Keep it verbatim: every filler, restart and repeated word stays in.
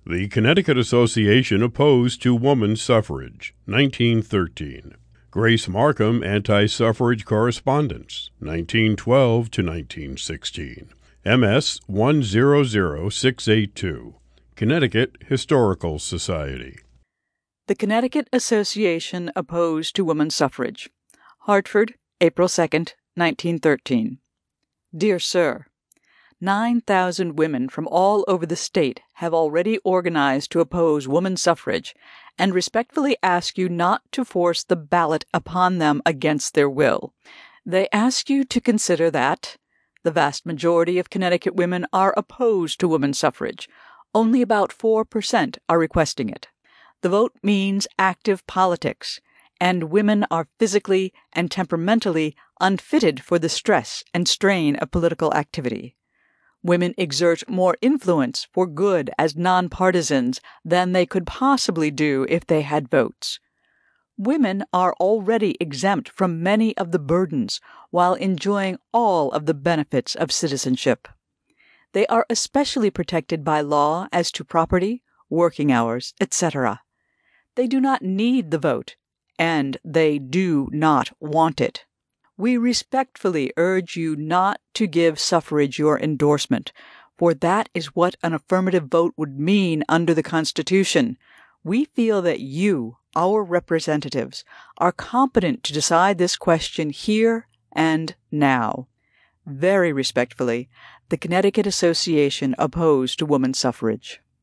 The Connecticut Association opposed to woman suffrage, nineteen thirteen. Grace Markham Anti-Suffrage Correspondence, nineteen twelve to nineteen sixteen. M S one zero zero six eight two. Connecticut Historical Society. The Connecticut Association opposed to woman suffrage. Hartford, April second, nineteen thirteen. Dear Sir, nine thousand women from all over the state have already organized to oppose woman suffrage and respectfully ask you not to force the ballot upon them against their will. They ask you to consider that the vast majority of Connecticut women are opposed to woman suffrage. Only about four percent are requesting it. The vote means active politics, and women are physically and temperamentally unfitted for the stress and strain of political activity. Women exert more influence for good as nonpartisans than they could possibly do if they had votes. Women are already exempt from many of the burdens while enjoying all of the benefits of citizenship. They are especially protected by law as to property, working hours, et cetera. They do not need the vote, and they do not want it. We respectfully urge you not to give suffrage your endorsement, for that is what an affirmative vote would mean under the Constitution. We feel that you, our representatives, are competent to decide this question here and now. Very respectfully, the Connecticut Association opposed to woman suffrage.